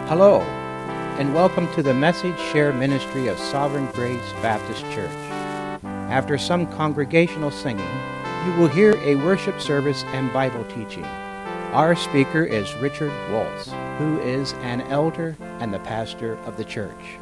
Hello, and welcome to the Message Share Ministry of Sovereign Grace Baptist Church. After some congregational singing, you will hear a worship service and Bible teaching. Our speaker is Richard Waltz, who is an elder and the pastor of the church.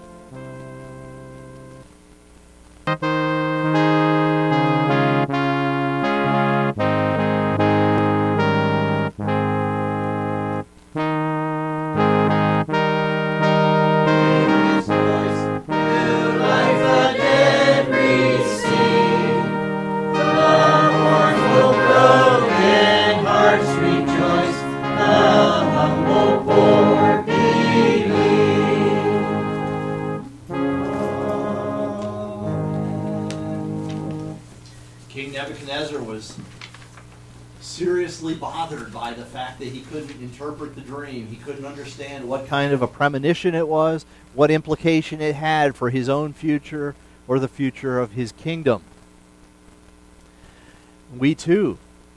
King Nebuchadnezzar was seriously bothered by the fact that he couldn't interpret the dream. He couldn't understand what kind of a premonition it was, what implication it had for his own future or the future of his kingdom. We too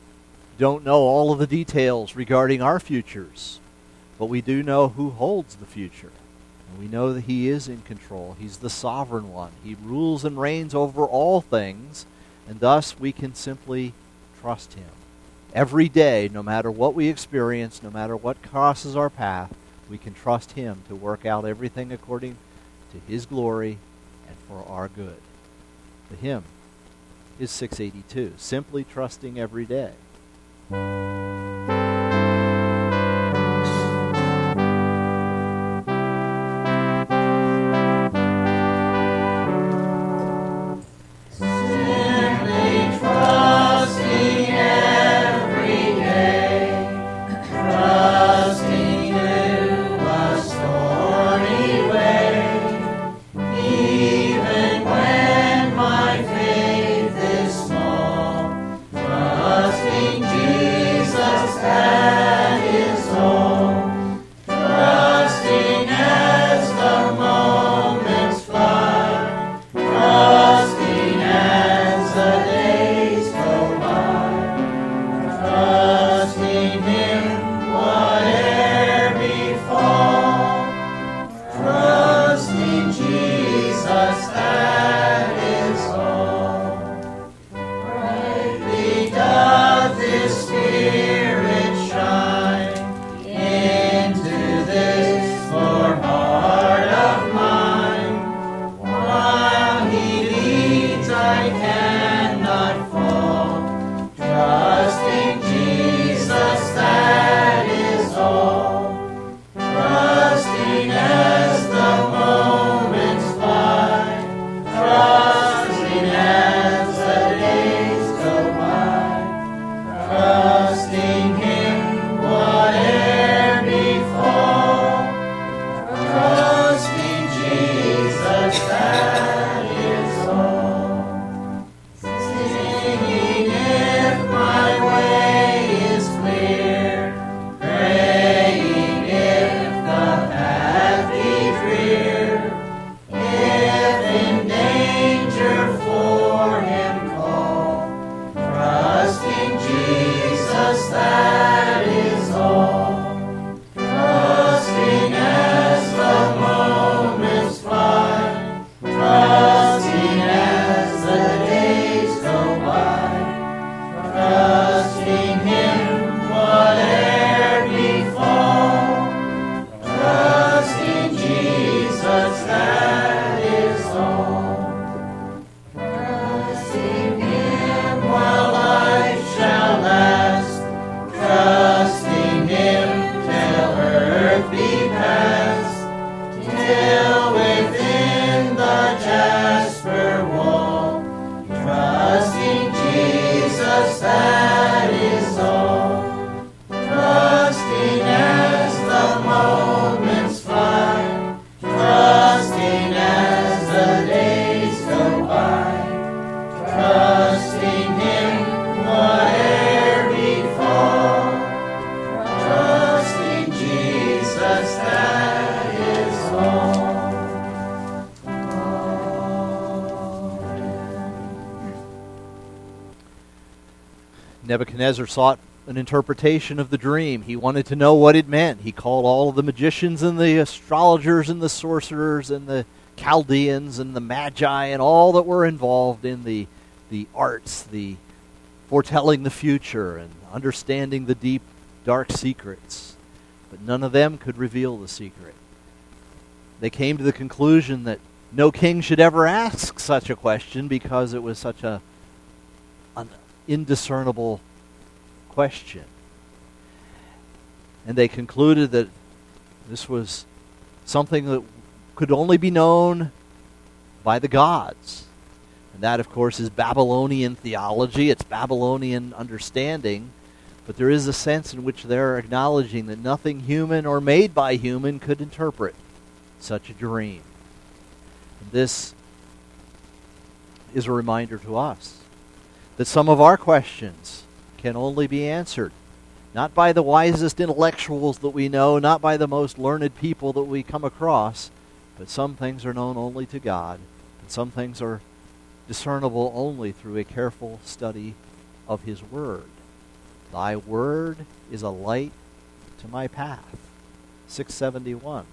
don't know all of the details regarding our futures, but we do know who holds the future. And we know that he is in control. He's the sovereign one. He rules and reigns over all things. And thus, we can simply trust him. Every day, no matter what we experience, no matter what crosses our path, we can trust him to work out everything according to his glory and for our good. The hymn is 682, Simply Trusting Every Day. Nebuchadnezzar sought an interpretation of the dream. He wanted to know what it meant. He called all of the magicians and the astrologers and the sorcerers and the Chaldeans and the Magi and all that were involved in the arts, the foretelling the future and understanding the deep, dark secrets. But none of them could reveal the secret. They came to the conclusion that no king should ever ask such a question because it was such an indiscernible question. And they concluded that this was something that could only be known by the gods. And that, of course, is Babylonian theology. It's Babylonian understanding. But there is a sense in which they're acknowledging that nothing human or made by human could interpret such a dream. And this is a reminder to us that some of our questions can only be answered not by the wisest intellectuals that we know, not by the most learned people that we come across, but some things are known only to God, and some things are discernible only through a careful study of His Word. Thy Word is a light to my path. 671.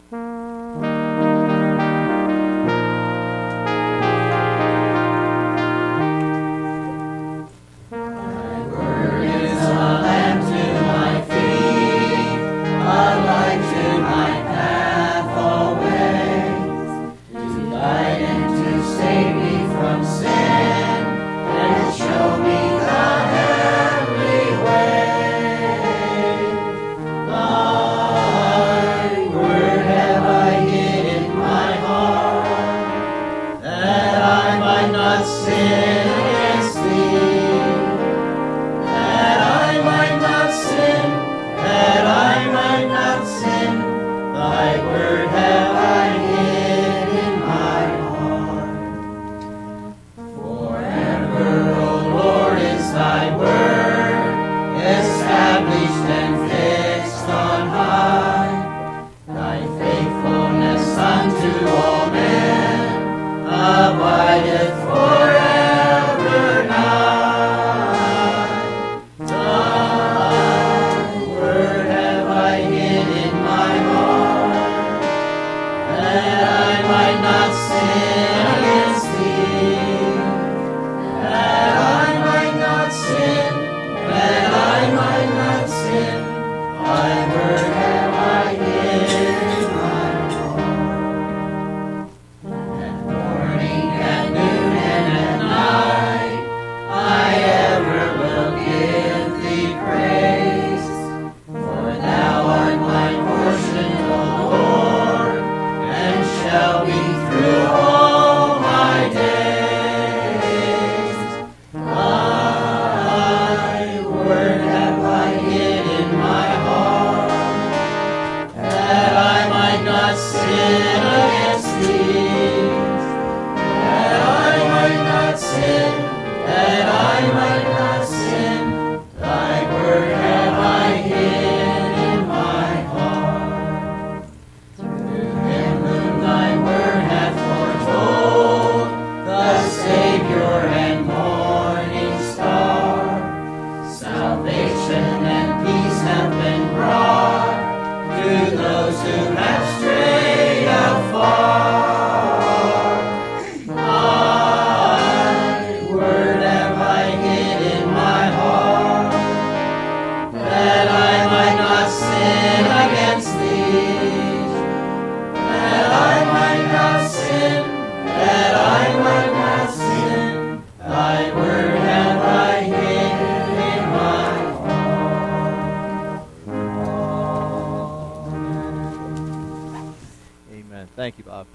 Thank you, Bob.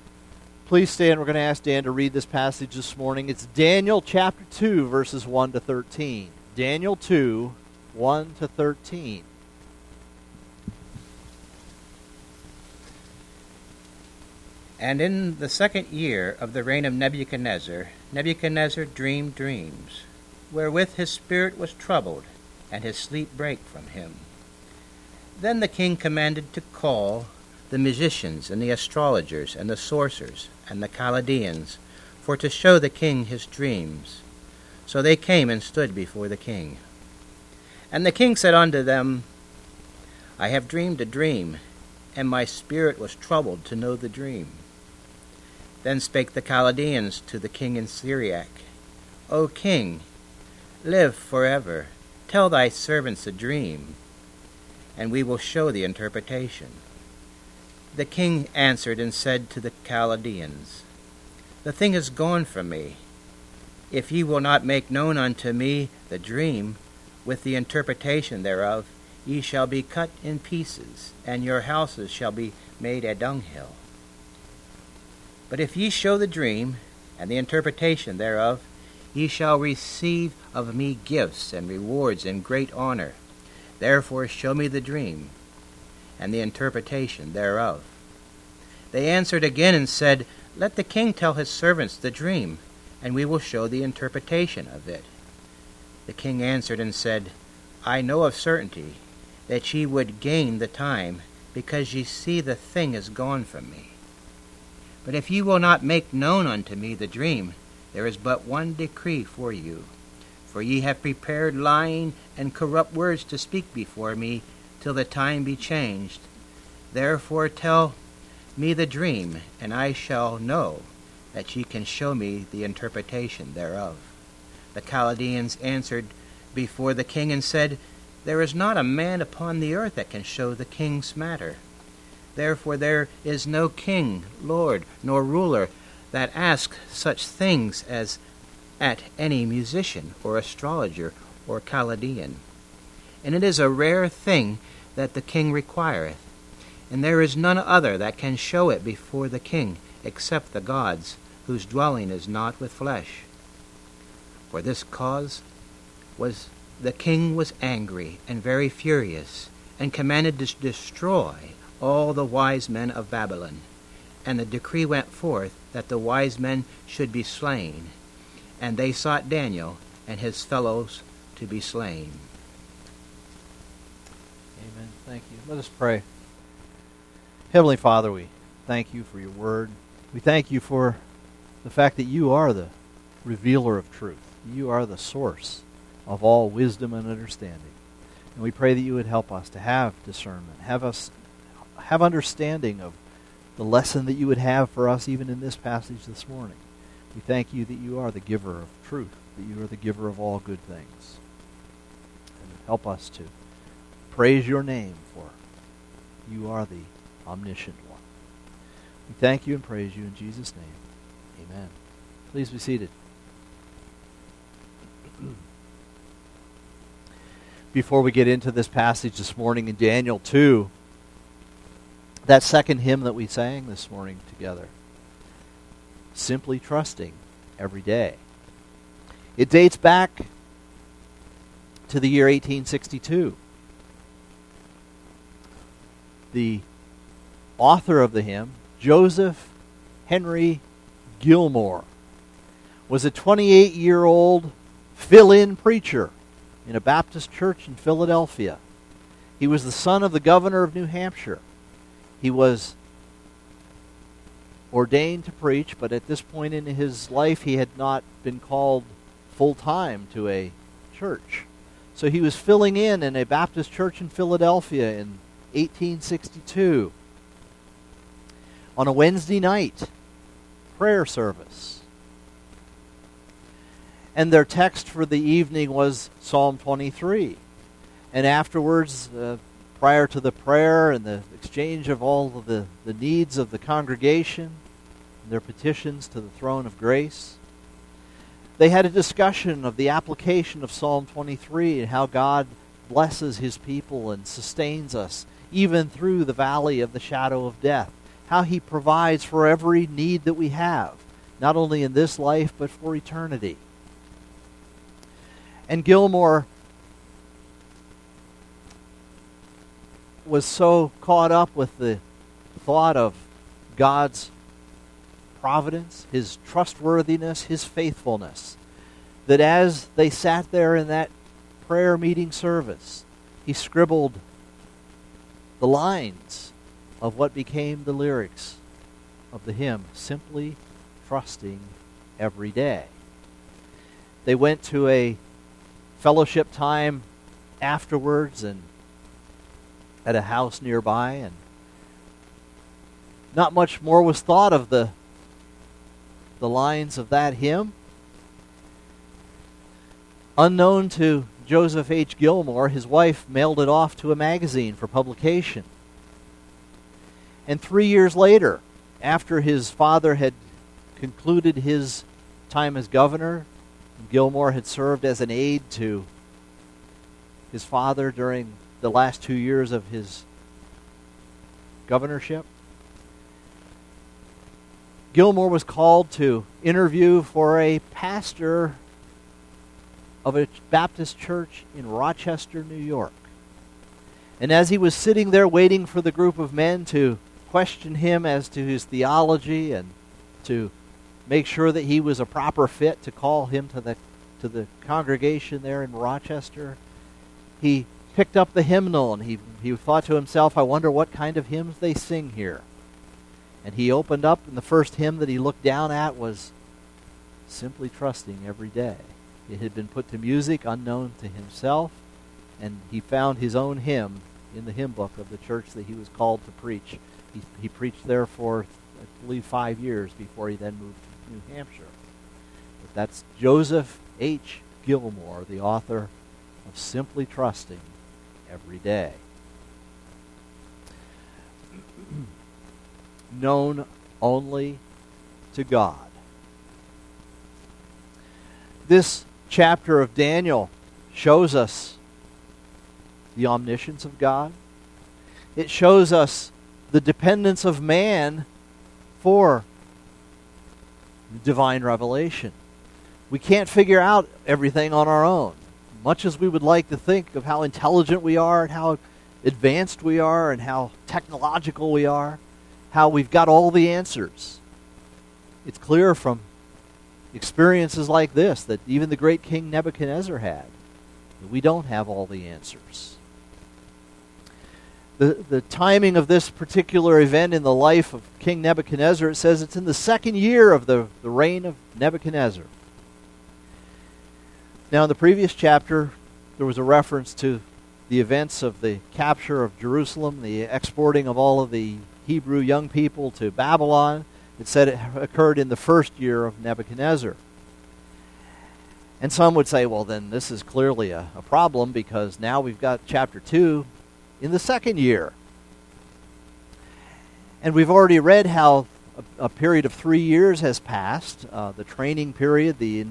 Please stand. We're going to ask Dan to read this passage this morning. It's Daniel chapter 2, verses 1 to 13. Daniel 2, 1 to 13. And in the second year of the reign of Nebuchadnezzar, Nebuchadnezzar dreamed dreams, wherewith his spirit was troubled, and his sleep brake from him. Then the king commanded to call the musicians and the astrologers and the sorcerers and the Chaldeans, for to show the king his dreams. So they came and stood before the king. And the king said unto them, I have dreamed a dream, and my spirit was troubled to know the dream. Then spake the Chaldeans to the king in Syriac, O king, live forever. Tell thy servants a dream, and we will show the interpretation. The king answered and said to the Chaldeans, The thing is gone from me. If ye will not make known unto me the dream, with the interpretation thereof, ye shall be cut in pieces, and your houses shall be made a dunghill. But if ye show the dream, and the interpretation thereof, ye shall receive of me gifts and rewards and great honor. Therefore show me the dream, and the interpretation thereof. They answered again and said, Let the king tell his servants the dream, and we will show the interpretation of it. The king answered and said, I know of certainty that ye would gain the time, because ye see the thing is gone from me. But if ye will not make known unto me the dream, there is but one decree for you. For ye have prepared lying and corrupt words to speak before me, till the time be changed. Therefore tell me the dream, and I shall know that ye can show me the interpretation thereof. The Chaldeans answered before the king and said, There is not a man upon the earth that can show the king's matter. Therefore there is no king, lord, nor ruler that asks such things as at any musician or astrologer or Chaldean. And it is a rare thing that the king requireth, and there is none other that can show it before the king, except the gods, whose dwelling is not with flesh. For this cause was the king was angry and very furious, and commanded to destroy all the wise men of Babylon. And the decree went forth that the wise men should be slain, and they sought Daniel and his fellows to be slain. Amen. Thank you. Let us pray. Heavenly Father, we thank you for your word. We thank you for the fact that you are the revealer of truth. You are the source of all wisdom and understanding. And we pray that you would help us to have discernment, have understanding of the lesson that you would have for us even in this passage this morning. We thank you that you are the giver of truth, that you are the giver of all good things. And help us to praise your name, for you are the omniscient one. We thank you and praise you in Jesus' name. Amen. Please be seated. Before we get into this passage this morning in Daniel 2, that second hymn that we sang this morning together, Simply Trusting Every Day. It dates back to the year 1862. The author of the hymn, Joseph Henry Gilmore, was a 28-year-old fill-in preacher in a Baptist church in Philadelphia. He was the son of the governor of New Hampshire. He was ordained to preach, but at this point in his life he had not been called full-time to a church. So he was filling in a Baptist church in Philadelphia in 1862 on a Wednesday night prayer service. And their text for the evening was Psalm 23. And afterwards, prior to the prayer and the exchange of all of the needs of the congregation, and their petitions to the throne of grace, they had a discussion of the application of Psalm 23 and how God blesses his people and sustains us even through the valley of the shadow of death, how he provides for every need that we have, not only in this life but for eternity. And Gilmore was so caught up with the thought of God's providence, his trustworthiness, his faithfulness, that as they sat there in that prayer meeting service, he scribbled the lines of what became the lyrics of the hymn, Simply Trusting Every Day. They went to a fellowship time afterwards and at a house nearby, and not much more was thought of the lines of that hymn. Unknown to Joseph H. Gilmore, his wife mailed it off to a magazine for publication. And 3 years later, after his father had concluded his time as governor, Gilmore had served as an aide to his father during the last 2 years of his governorship. Gilmore was called to interview for a pastor of a Baptist church in Rochester, New York. And as he was sitting there waiting for the group of men to question him as to his theology and to make sure that he was a proper fit to call him to the congregation there in Rochester, he picked up the hymnal and he thought to himself, I wonder what kind of hymns they sing here. And he opened up, and the first hymn that he looked down at was Simply Trusting Every Day. It had been put to music unknown to himself, and he found his own hymn in the hymn book of the church that he was called to preach. He preached there for, I believe, 5 years before he then moved to New Hampshire. But that's Joseph H. Gilmore, the author of Simply Trusting Every Day. Known only to God. This chapter of Daniel shows us the omniscience of God. It shows us the dependence of man for divine revelation. We can't figure out everything on our own. Much as we would like to think of how intelligent we are and how advanced we are and how technological we are, how we've got all the answers. It's clear from experiences like this that even the great King Nebuchadnezzar had, that we don't have all the answers. The timing of this particular event in the life of King Nebuchadnezzar, it says it's in the second year of the reign of Nebuchadnezzar. Now in the previous chapter, there was a reference to the events of the capture of Jerusalem, the exporting of all of the Hebrew young people to Babylon. It said it occurred in the first year of Nebuchadnezzar. And some would say, well, then this is clearly a problem because now we've got chapter 2 in the second year. And we've already read how a period of 3 years has passed, the training period, the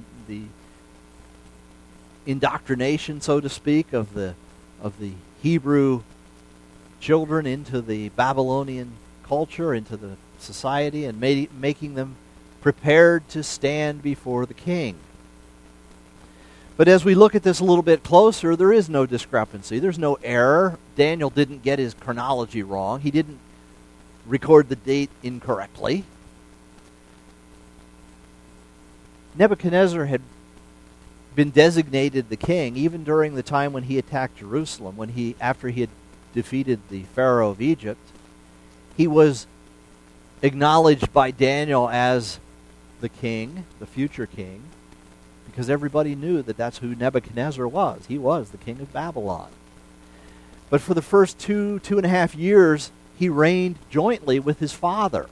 indoctrination, so to speak, of the Hebrew children into the Babylonian culture, into the society, and making them prepared to stand before the king. But as we look at this a little bit closer, there is no discrepancy. There's no error. Daniel didn't get his chronology wrong. He didn't record the date incorrectly. Nebuchadnezzar had been designated the king even during the time when he attacked Jerusalem, after he had defeated the Pharaoh of Egypt. He was acknowledged by Daniel as the king, the future king, because everybody knew that that's who Nebuchadnezzar was. He was the king of Babylon. But for the first 2.5 years, he reigned jointly with his father.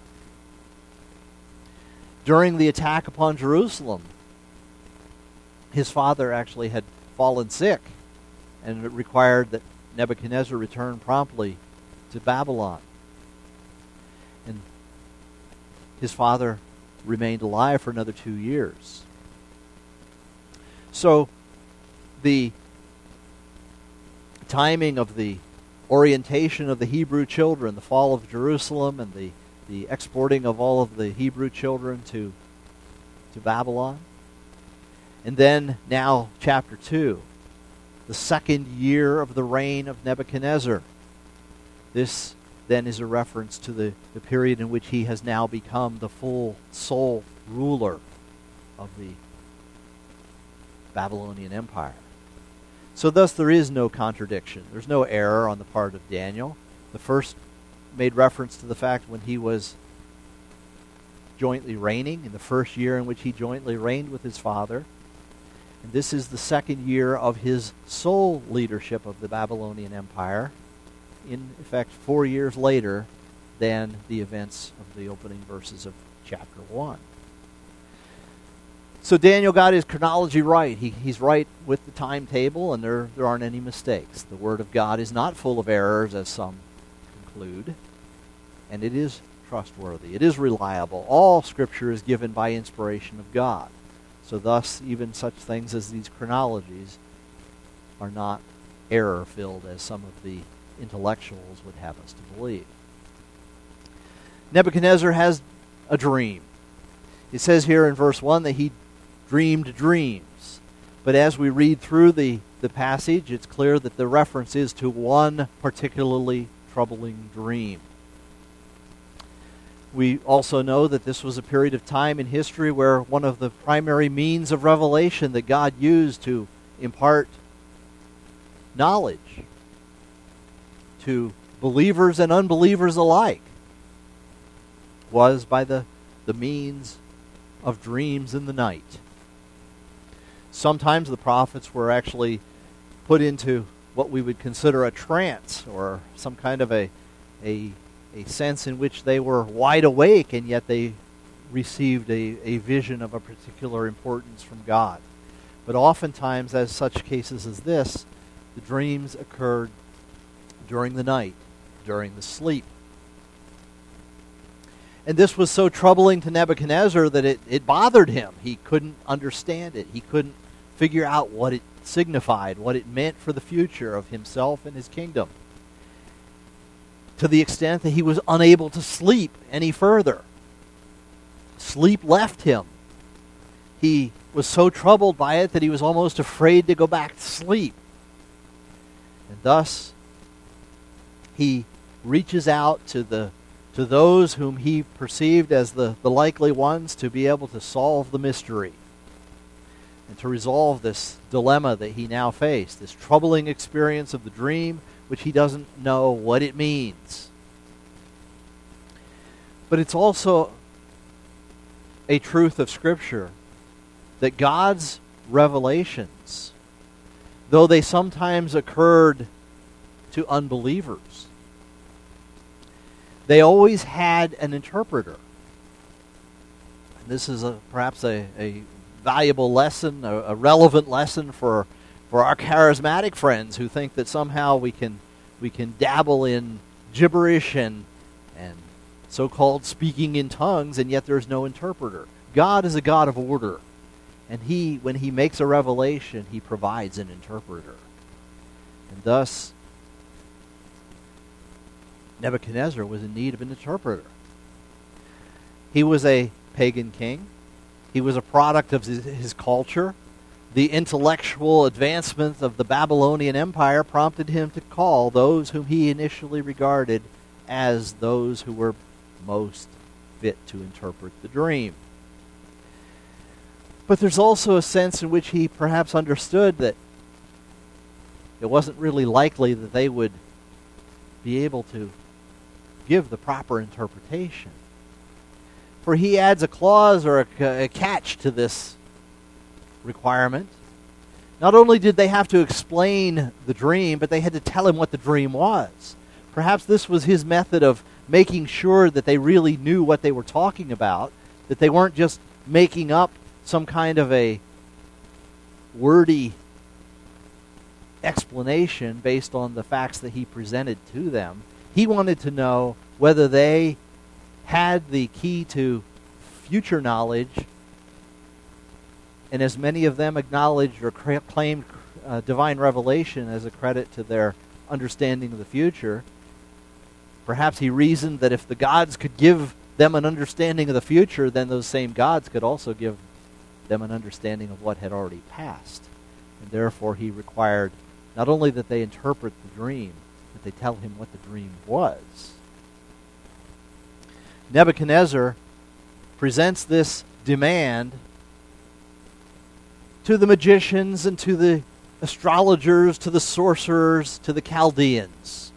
During the attack upon Jerusalem, his father actually had fallen sick, and it required that Nebuchadnezzar return promptly to Babylon. And his father remained alive for another 2 years. So the timing of the orientation of the Hebrew children, the fall of Jerusalem, and the exporting of all of the Hebrew children to Babylon. And then now chapter 2, the second year of the reign of Nebuchadnezzar. This then is a reference to the period in which he has now become the full sole ruler of the Babylonian Empire. So thus there is no contradiction. There's no error on the part of Daniel. The first made reference to the fact when he was jointly reigning, in the first year in which he jointly reigned with his father. And this is the second year of his sole leadership of the Babylonian Empire, in effect 4 years later than the events of the opening verses of chapter 1. So Daniel got his chronology right. He's right with the timetable, and there aren't any mistakes. The Word of God is not full of errors, as some conclude, and it is trustworthy. It is reliable. All Scripture is given by inspiration of God. So thus, even such things as these chronologies are not error-filled, as some of the intellectuals would have us to believe. Nebuchadnezzar has a dream. It says here in verse 1 that he dreamed dreams. But as we read through the passage, it's clear that the reference is to one particularly troubling dream. We also know that this was a period of time in history where one of the primary means of revelation that God used to impart knowledge to believers and unbelievers alike was by the means of dreams in the night. Sometimes the prophets were actually put into what we would consider a trance, or some kind of a sense in which they were wide awake, and yet they received a vision of a particular importance from God. But oftentimes, as such cases as this, the dreams occurred during the night, during the sleep. And this was so troubling to Nebuchadnezzar that it bothered him. He couldn't understand it. He couldn't figure out what it signified, what it meant for the future of himself and his kingdom, to the extent that he was unable to sleep any further. Sleep left him. He was so troubled by it that he was almost afraid to go back to sleep. And thus, he reaches out to those whom he perceived as the likely ones to be able to solve the mystery and to resolve this dilemma that he now faced, this troubling experience of the dream, which he doesn't know what it means. But it's also a truth of Scripture that God's revelations, though they sometimes occurred to unbelievers, they always had an interpreter. And this is perhaps a valuable lesson, a relevant lesson for our charismatic friends who think that somehow we can dabble in gibberish and so-called speaking in tongues, and yet there's no interpreter. God is a God of order, and when he makes a revelation, he provides an interpreter. And thus, Nebuchadnezzar was in need of an interpreter. He was a pagan king. He was a product of his culture. The intellectual advancement of the Babylonian Empire prompted him to call those whom he initially regarded as those who were most fit to interpret the dream. But there's also a sense in which he perhaps understood that it wasn't really likely that they would be able to give the proper interpretation. For he adds a clause or a catch to this requirement. Not only did they have to explain the dream, but they had to tell him what the dream was. Perhaps this was his method of making sure that they really knew what they were talking about, that they weren't just making up some kind of a wordy explanation based on the facts that he presented to them. He wanted to know whether they had the key to future knowledge, and as many of them acknowledged or claimed divine revelation as a credit to their understanding of the future, perhaps he reasoned that if the gods could give them an understanding of the future, then those same gods could also give them an understanding of what had already passed. And therefore he required not only that they interpret the dream, but they tell him what the dream was. Nebuchadnezzar presents this demand to the magicians and to the astrologers, to the sorcerers, to the Chaldeans.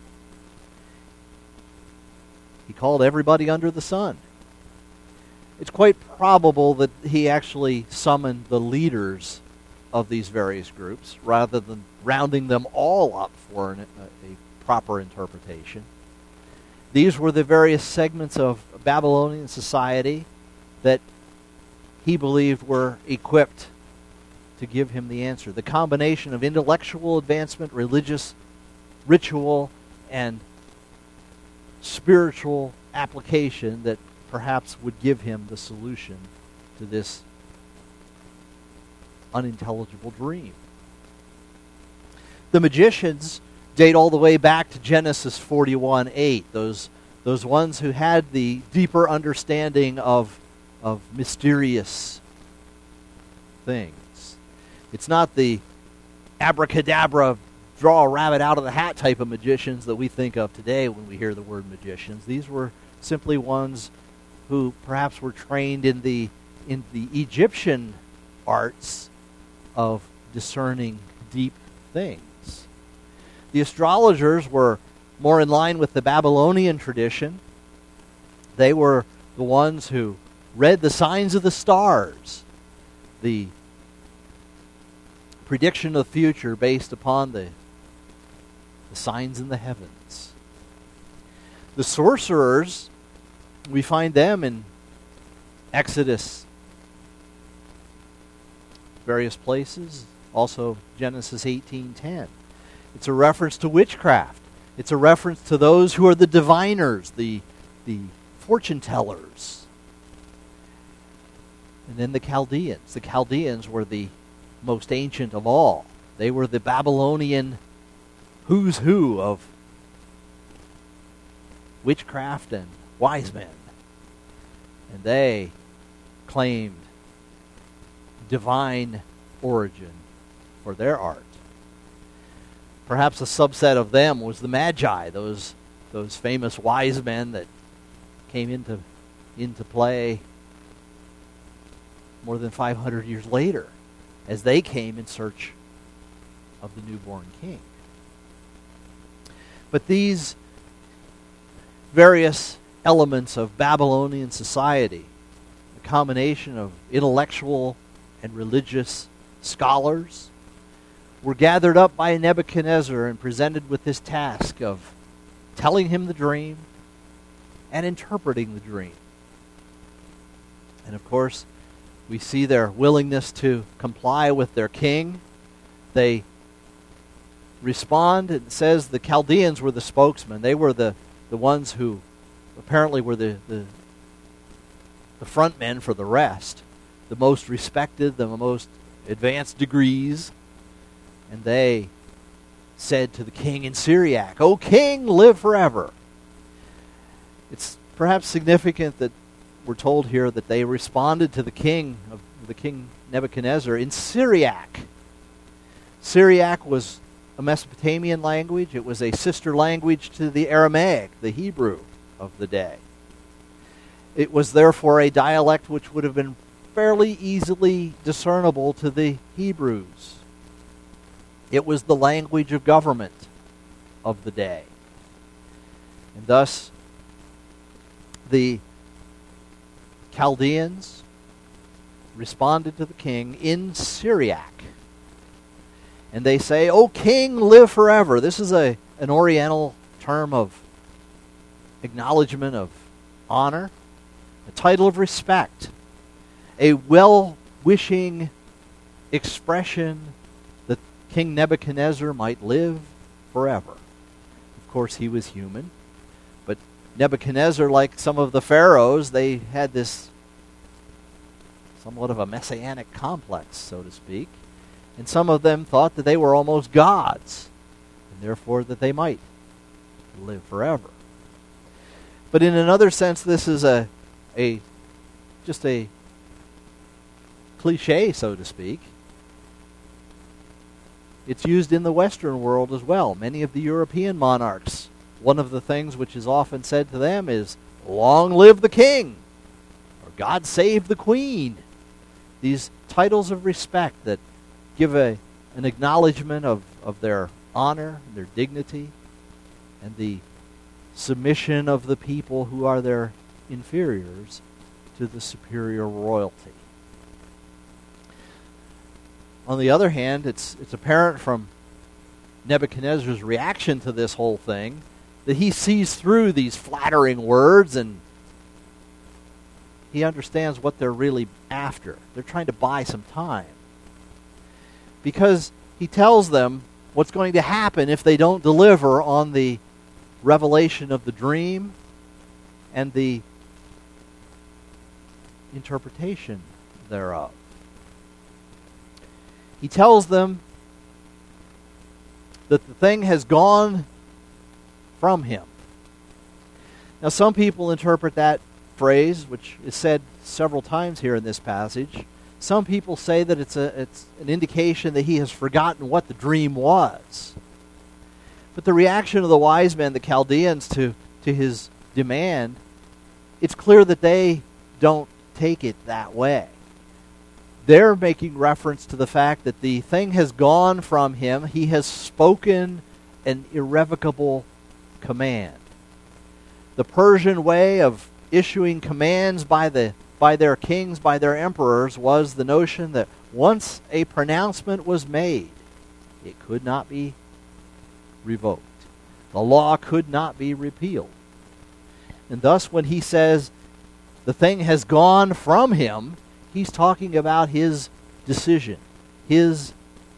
He called everybody under the sun. It's quite probable that he actually summoned the leaders of these various groups rather than rounding them all up for a proper interpretation. These were the various segments of Babylonian society that he believed were equipped to give him the answer. The combination of intellectual advancement, religious ritual, and spiritual application that perhaps would give him the solution to this unintelligible dream. The magicians date all the way back to Genesis 41:8. Those ones who had the deeper understanding of mysterious things. It's not the abracadabra, draw a rabbit out of the hat type of magicians that we think of today when we hear the word magicians. These were simply ones who perhaps were trained in the Egyptian arts of discerning deep things. The astrologers were more in line with the Babylonian tradition. They were the ones who read the signs of the stars, the prediction of the future based upon the signs in the heavens. The sorcerers, we find them in Exodus, various places, also Genesis 18:10. It's a reference to witchcraft. It's a reference to those who are the diviners, the fortune tellers. And then the Chaldeans. The Chaldeans were the most ancient of all. They were the Babylonian who's who of witchcraft and wise men. And they claimed divine origin for their art. Perhaps a subset of them was the Magi, those famous wise men that came into play more than 500 years later as they came in search of the newborn king. But these various elements of Babylonian society, a combination of intellectual and religious scholars, were gathered up by Nebuchadnezzar and presented with this task of telling him the dream and interpreting the dream. And of course, we see their willingness to comply with their king. They respond. It says the Chaldeans were the spokesmen. They were the ones who apparently were the front men for the rest, the most respected, the most advanced degrees. And they said to the king in Syriac, "O king, live forever." It's perhaps significant that we're told here that they responded to the king Nebuchadnezzar in Syriac. Syriac was a Mesopotamian language. It was a sister language to the Aramaic, the Hebrew of the day. It was therefore a dialect which would have been fairly easily discernible to the Hebrews. It was the language of government of the day. And thus, the Chaldeans responded to the king in Syriac. And they say, "O king, live forever." This is an Oriental term of acknowledgement of honor, a title of respect, a well-wishing expression that King Nebuchadnezzar might live forever. Of course, he was human, but Nebuchadnezzar, like some of the pharaohs, they had this somewhat of a messianic complex, so to speak. And some of them thought that they were almost gods, and therefore that they might live forever. But in another sense, this is just a cliche, so to speak. It's used in the Western world as well. Many of the European monarchs, one of the things which is often said to them is, "Long live the king," or "God save the queen." These titles of respect that give an acknowledgement of their honor, their dignity, and the submission of the people who are their inferiors to the superior royalty. On the other hand, it's apparent from Nebuchadnezzar's reaction to this whole thing that he sees through these flattering words and he understands what they're really after. They're trying to buy some time. Because he tells them what's going to happen if they don't deliver on the revelation of the dream and the interpretation thereof. He tells them that the thing has gone from him. Now, some people interpret that phrase, which is said several times here in this passage. Some people say that it's an indication that he has forgotten what the dream was. But the reaction of the wise men, the Chaldeans, to his demand, it's clear that they don't take it that way. They're making reference to the fact that the thing has gone from him. He has spoken an irrevocable command. The Persian way of issuing commands by their kings, by their emperors, was the notion that once a pronouncement was made, it could not be revoked. The law could not be repealed. And thus, when he says the thing has gone from him, he's talking about his decision. His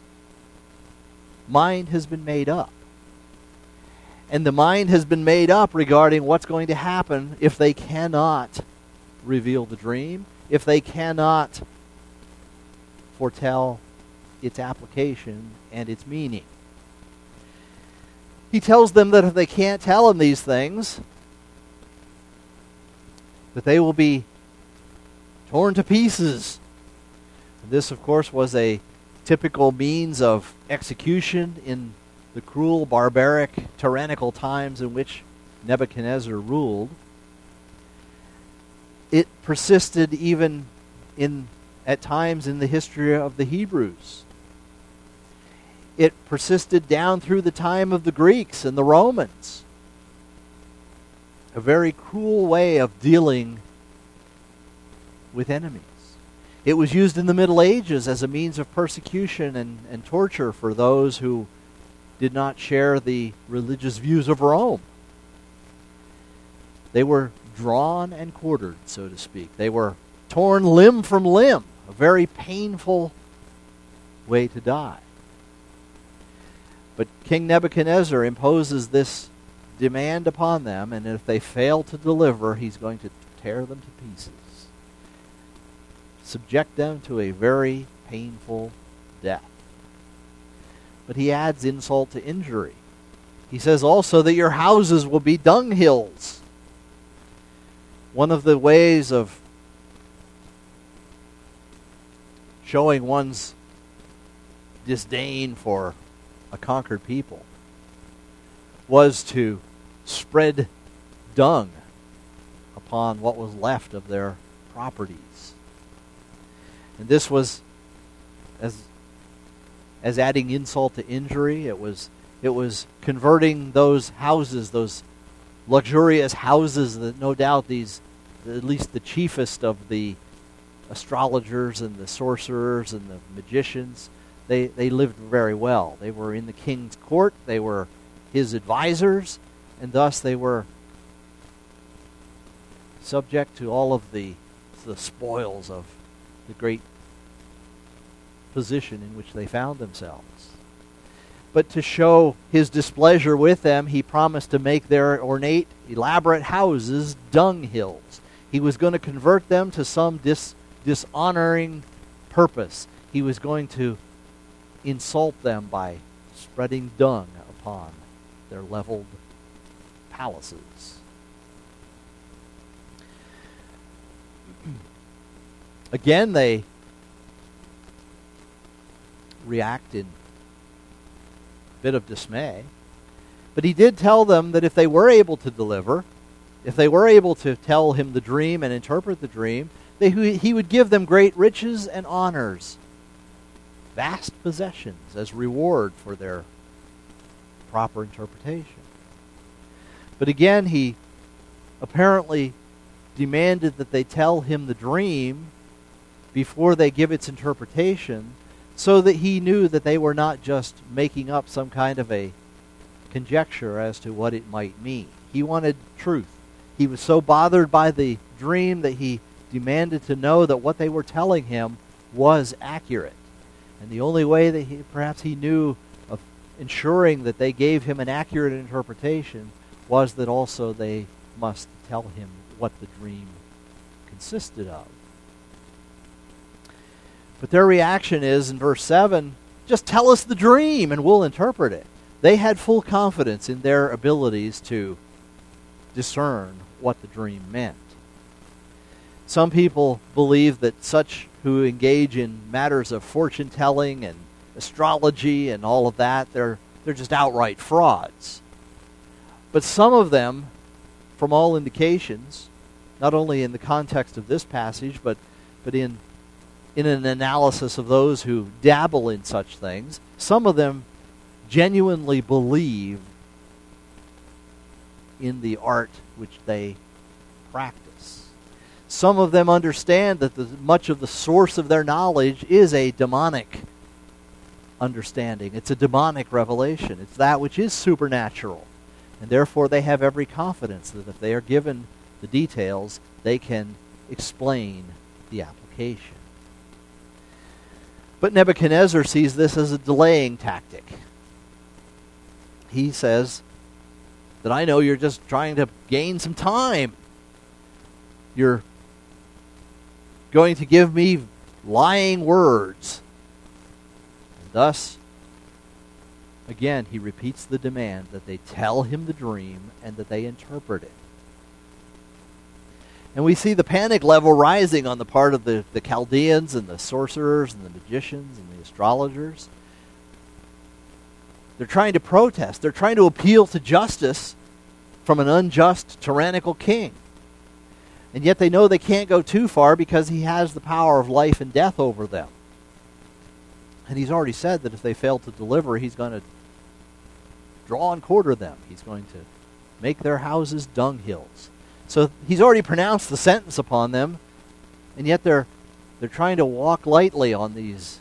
mind has been made up. And the mind has been made up regarding what's going to happen if they cannot reveal the dream, if they cannot foretell its application and its meaning. He tells them that if they can't tell him these things, that they will be torn to pieces. And this, of course, was a typical means of execution in the cruel, barbaric, tyrannical times in which Nebuchadnezzar ruled. It persisted even at times in the history of the Hebrews. It persisted down through the time of the Greeks and the Romans. A very cruel way of dealing with enemies. It was used in the Middle Ages as a means of persecution and torture for those who did not share the religious views of Rome. They were drawn and quartered, so to speak. They were torn limb from limb, a very painful way to die. But King Nebuchadnezzar imposes this demand upon them, and if they fail to deliver, he's going to tear them to pieces. Subject them to a very painful death. But he adds insult to injury. He says also that your houses will be dunghills. One of the ways of showing one's disdain for a conquered people was to spread dung upon what was left of their properties. And this was as adding insult to injury. It was converting those houses, those luxurious houses that no doubt at least the chiefest of the astrologers and the sorcerers and the magicians, they lived very well. They were in the king's court. They were his advisors, and thus they were subject to all of the spoils of the great position in which they found themselves. But to show his displeasure with them, he promised to make their ornate, elaborate houses dunghills. He was going to convert them to some dishonoring purpose. He was going to insult them by spreading dung upon their leveled palaces. Again, they react in a bit of dismay. But he did tell them that if they were able to deliver, if they were able to tell him the dream and interpret the dream, he would give them great riches and honors, vast possessions as reward for their proper interpretation. But again, he apparently demanded that they tell him the dream before they give its interpretation, so that he knew that they were not just making up some kind of a conjecture as to what it might mean. He wanted truth. He was so bothered by the dream that he demanded to know that what they were telling him was accurate. And the only way that perhaps he knew of ensuring that they gave him an accurate interpretation was that also they must tell him what the dream consisted of. But their reaction is, in verse 7, just tell us the dream and we'll interpret it. They had full confidence in their abilities to discern what the dream meant. Some people believe that such who engage in matters of fortune-telling and astrology and all of that, they're just outright frauds. But some of them, from all indications, not only in the context of this passage, but in an analysis of those who dabble in such things, some of them genuinely believe in the art which they practice. Some of them understand that much of the source of their knowledge is a demonic understanding. It's a demonic revelation. It's that which is supernatural. And therefore they have every confidence that if they are given the details, they can explain the application. But Nebuchadnezzar sees this as a delaying tactic. He says that I know you're just trying to gain some time. You're going to give me lying words. And thus, again, he repeats the demand that they tell him the dream and that they interpret it. And we see the panic level rising on the part of the Chaldeans and the sorcerers and the magicians and the astrologers. They're trying to protest. They're trying to appeal to justice from an unjust, tyrannical king. And yet they know they can't go too far because he has the power of life and death over them. And he's already said that if they fail to deliver, he's going to draw and quarter them. He's going to make their houses dunghills. So he's already pronounced the sentence upon them, and yet they're trying to walk lightly on these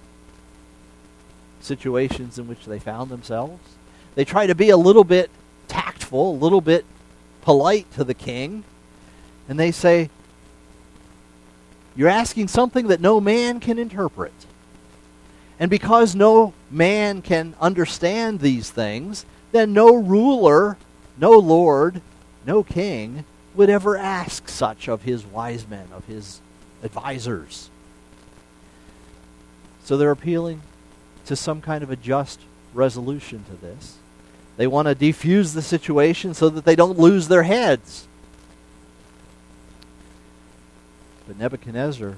situations in which they found themselves. They try to be a little bit tactful, a little bit polite to the king, and they say, you're asking something that no man can interpret. And because no man can understand these things, then no ruler, no lord, no king would ever ask such of his wise men, of his advisors. So they're appealing to some kind of a just resolution to this. They want to defuse the situation so that they don't lose their heads. But Nebuchadnezzar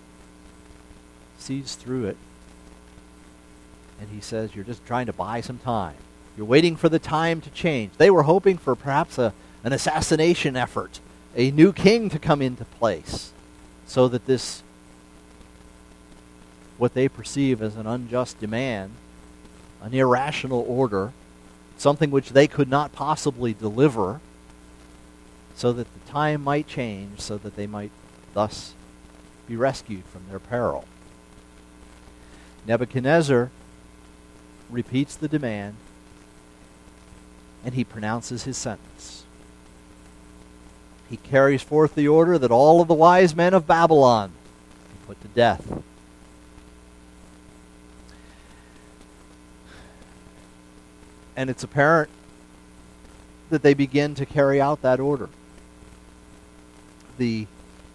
sees through it, and he says, you're just trying to buy some time. You're waiting for the time to change. They were hoping for perhaps an assassination effort, a new king to come into place, so that this, what they perceive as an unjust demand, an irrational order, something which they could not possibly deliver, so that the time might change, so that they might thus be rescued from their peril. Nebuchadnezzar repeats the demand, and he pronounces his sentence. He carries forth the order that all of the wise men of Babylon be put to death. And it's apparent that they begin to carry out that order. The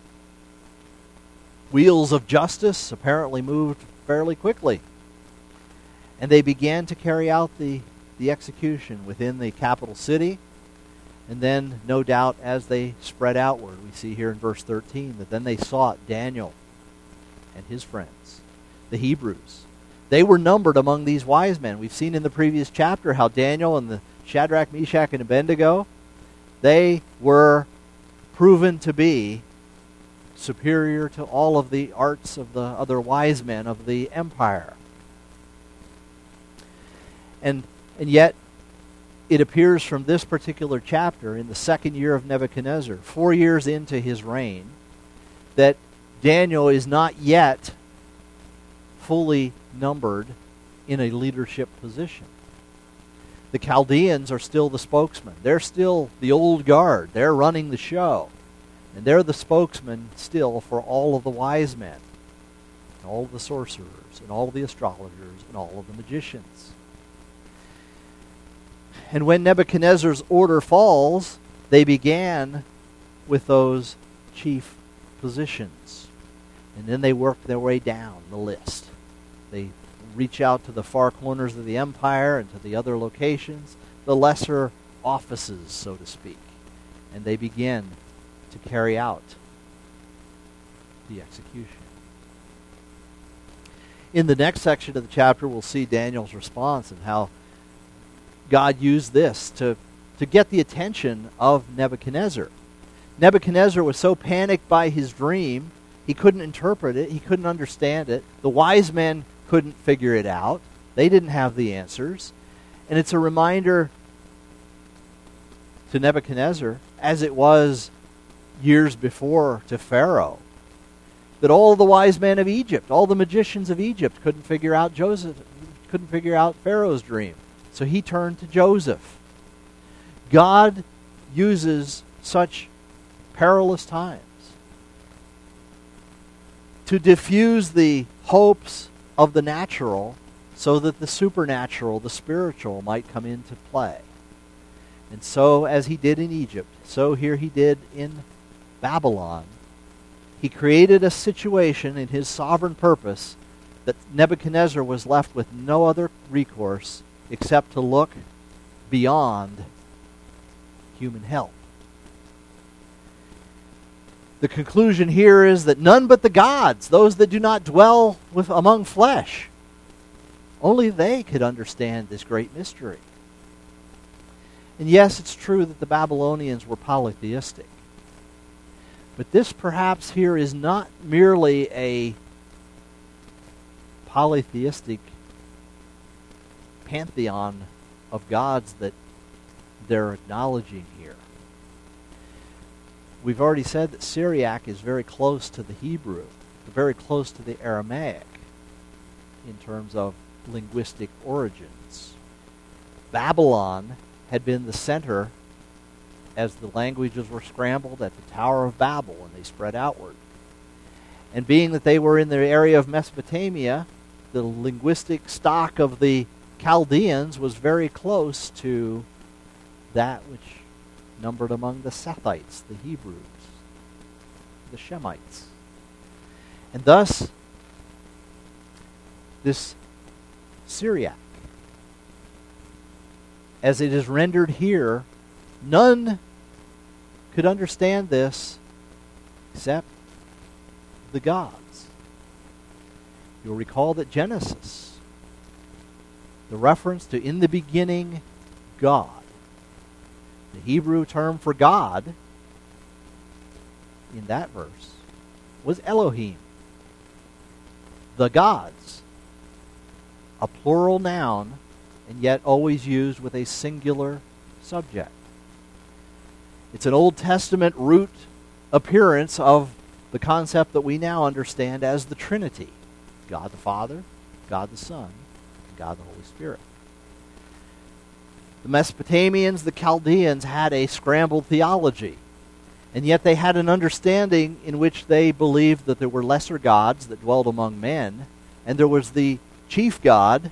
wheels of justice apparently moved fairly quickly. And they began to carry out the execution within the capital city. And then, no doubt, as they spread outward, we see here in verse 13 that then they sought Daniel and his friends, the Hebrews. They were numbered among these wise men. We've seen in the previous chapter how Daniel and the Shadrach, Meshach, and Abednego, they were proven to be superior to all of the arts of the other wise men of the empire. And yet, it appears from this particular chapter, in the second year of Nebuchadnezzar, 4 years into his reign, that Daniel is not yet fully numbered in a leadership position. The Chaldeans are still the spokesman. They're still the old guard. They're running the show. And they're the spokesman still for all of the wise men, and all of the sorcerers, and all of the astrologers, and all of the magicians. And when Nebuchadnezzar's order falls, they began with those chief positions. And then they work their way down the list. They reach out to the far corners of the empire and to the other locations, the lesser offices, so to speak. And they begin to carry out the execution. In the next section of the chapter, we'll see Daniel's response and how God used this to get the attention of Nebuchadnezzar. Nebuchadnezzar was so panicked by his dream, he couldn't interpret it, he couldn't understand it. The wise men couldn't figure it out. They didn't have the answers. And it's a reminder to Nebuchadnezzar, as it was years before to Pharaoh, that all the wise men of Egypt, all the magicians of Egypt couldn't figure out Pharaoh's dream. So he turned to Joseph. God uses such perilous times to diffuse the hopes of the natural so that the supernatural, the spiritual, might come into play. And so, as he did in Egypt, so here he did in Babylon. He created a situation in his sovereign purpose that Nebuchadnezzar was left with no other recourse except to look beyond human help. The conclusion here is that none but the gods, those that do not dwell among flesh, only they could understand this great mystery. And yes, it's true that the Babylonians were polytheistic. But this perhaps here is not merely a polytheistic pantheon of gods that they're acknowledging here. We've already said that Syriac is very close to the Hebrew, very close to the Aramaic in terms of linguistic origins. Babylon had been the center as the languages were scrambled at the Tower of Babel and they spread outward. And being that they were in the area of Mesopotamia, the linguistic stock of the Chaldeans was very close to that which numbered among the Sethites, the Hebrews, the Shemites. And thus, this Syriac, as it is rendered here, none could understand this except the gods. You'll recall that Genesis, the reference to in the beginning God, the Hebrew term for God in that verse was Elohim, the gods, a plural noun and yet always used with a singular subject. It's an Old Testament root appearance of the concept that we now understand as the Trinity. God the Father, God the Son, and God the Holy Spirit. The Mesopotamians, the Chaldeans, had a scrambled theology. And yet they had an understanding in which they believed that there were lesser gods that dwelled among men, and there was the chief god,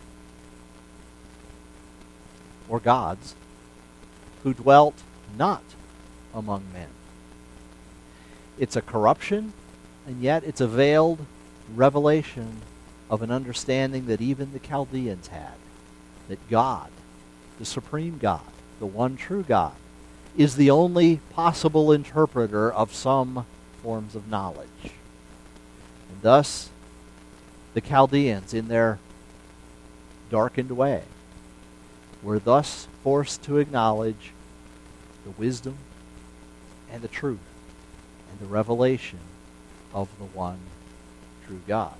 or gods, who dwelt not among men. It's a corruption, and yet it's a veiled revelation of an understanding that even the Chaldeans had, that God, the supreme God, the one true God, is the only possible interpreter of some forms of knowledge. And thus, the Chaldeans, in their darkened way, were thus forced to acknowledge the wisdom and the truth and the revelation of the one true God.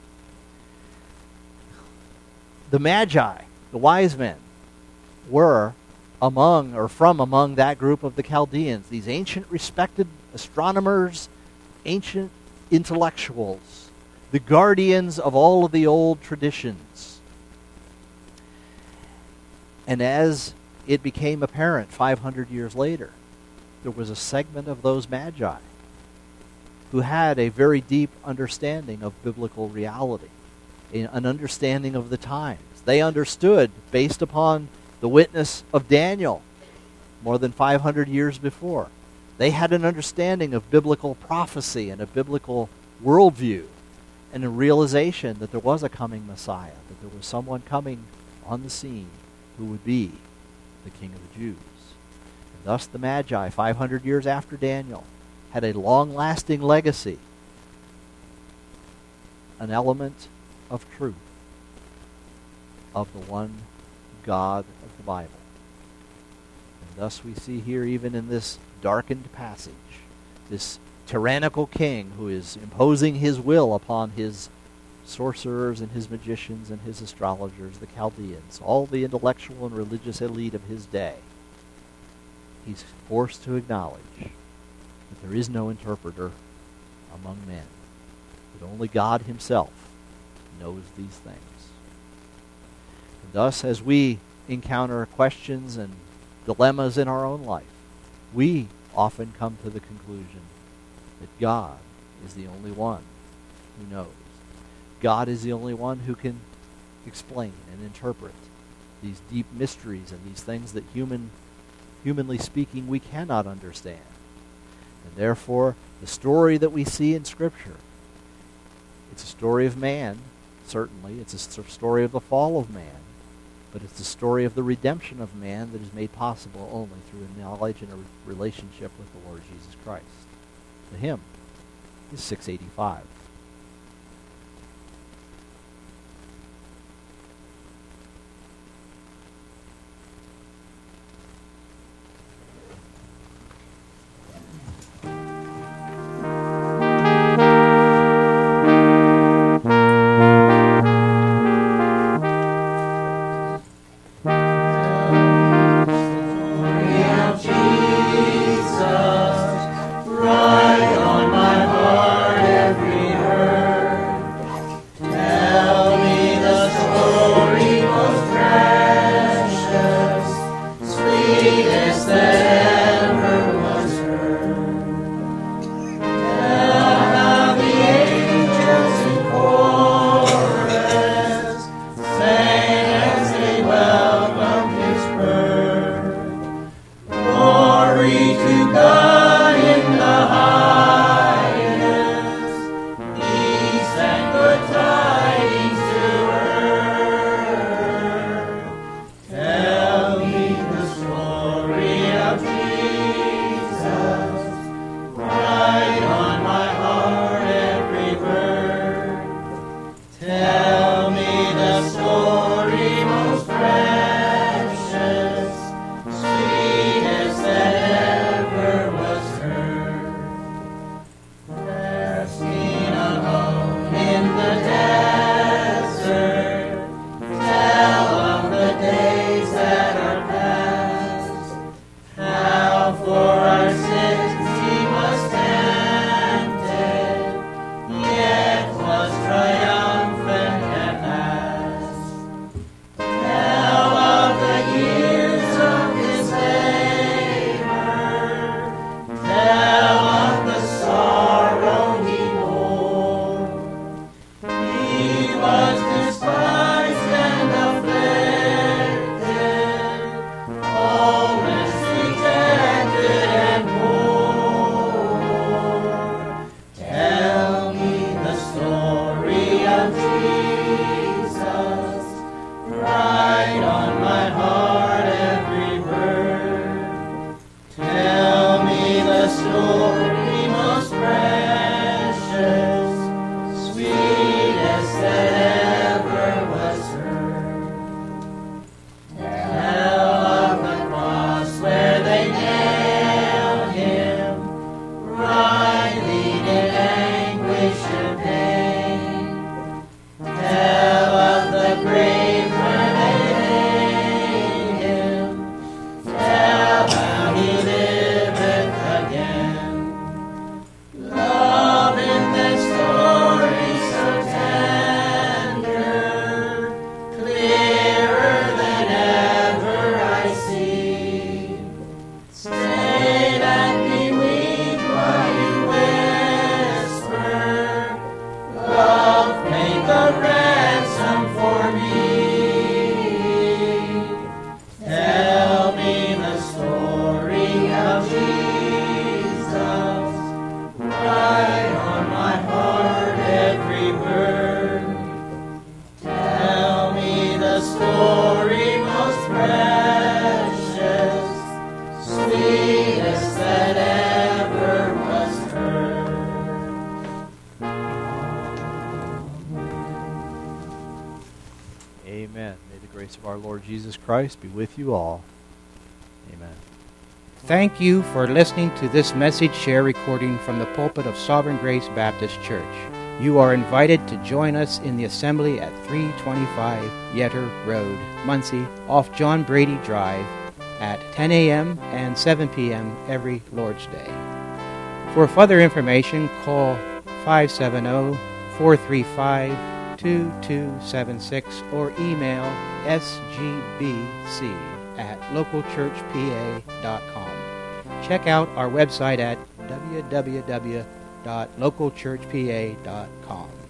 The Magi, the wise men, were from among that group of the Chaldeans, these ancient respected astronomers, ancient intellectuals, the guardians of all of the old traditions. And as it became apparent 500 years later, there was a segment of those magi who had a very deep understanding of biblical reality, an understanding of the times. They understood, based upon the witness of Daniel more than 500 years before, they had an understanding of biblical prophecy and a biblical worldview and a realization that there was a coming Messiah, that there was someone coming on the scene who would be the King of the Jews. And thus the Magi, 500 years after Daniel, had a long-lasting legacy, an element of truth of the one God of the Bible. And thus we see here, even in this darkened passage, this tyrannical king who is imposing his will upon his sorcerers and his magicians and his astrologers, the Chaldeans, all the intellectual and religious elite of his day. He's forced to acknowledge that there is no interpreter among men, that only God himself knows these things. And thus, as we encounter questions and dilemmas in our own life, we often come to the conclusion that God is the only one who knows. God is the only one who can explain and interpret these deep mysteries and these things that humanly speaking, we cannot understand. And therefore, the story that we see in Scripture, it's a story of man, certainly. It's a story of the fall of man. But it's the story of the redemption of man that is made possible only through a knowledge and a relationship with the Lord Jesus Christ. The hymn is 685. Right on my heart every grace of our Lord Jesus Christ be with you all. Amen. Thank you for listening to this message share recording from the pulpit of Sovereign Grace Baptist Church. You are invited to join us in the assembly at 325 Yetter Road, Muncie, off John Brady Drive, at 10 a.m. and 7 p.m. every Lord's Day. For further information, call 570-435-2276 or email sgbc@localchurchpa.com. Check out our website at www.localchurchpa.com.